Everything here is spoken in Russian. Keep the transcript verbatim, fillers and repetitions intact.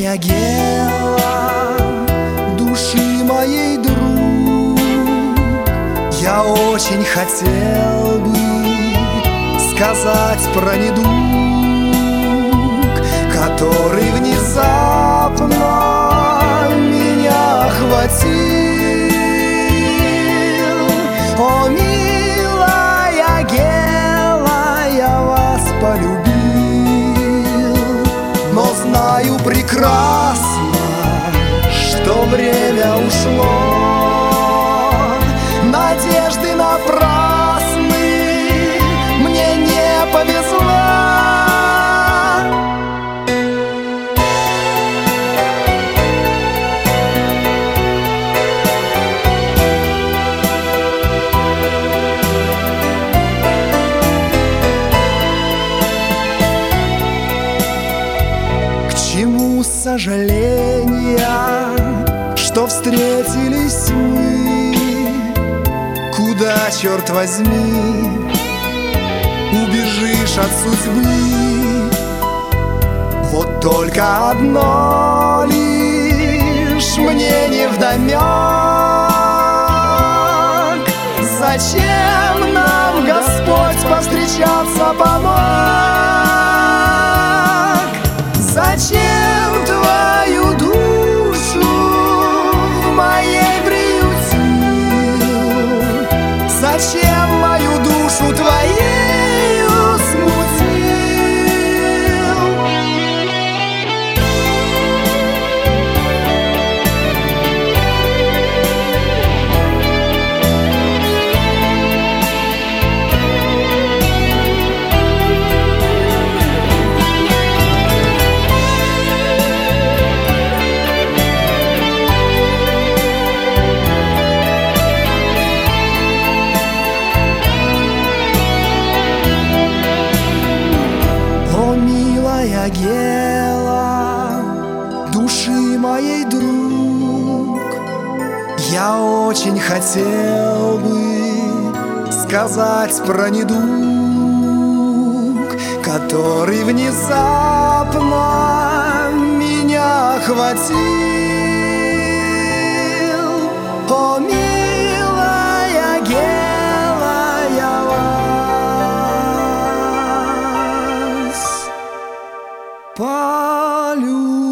Милая Гела, души моей друг, я очень хотел бы сказать про недуг, который внезапно меня охватил. О, милая Гела, я вас полюбил, но знаю прекрасно, что время ушло. Надежды напрасны, мне не повезло. К чему сожаления, что встретились мы? Куда, черт возьми, убежишь от судьбы? Вот только одно лишь мне невдомек: зачем нам Господь повстречаться помог? Зачем твою душу в моей приютил? Зачем мою душу твоею смутил? Милая Гела, души моей друг, я очень хотел бы сказать про недуг, который внезапно меня охватил. О, милая Гела, я вас полюбил.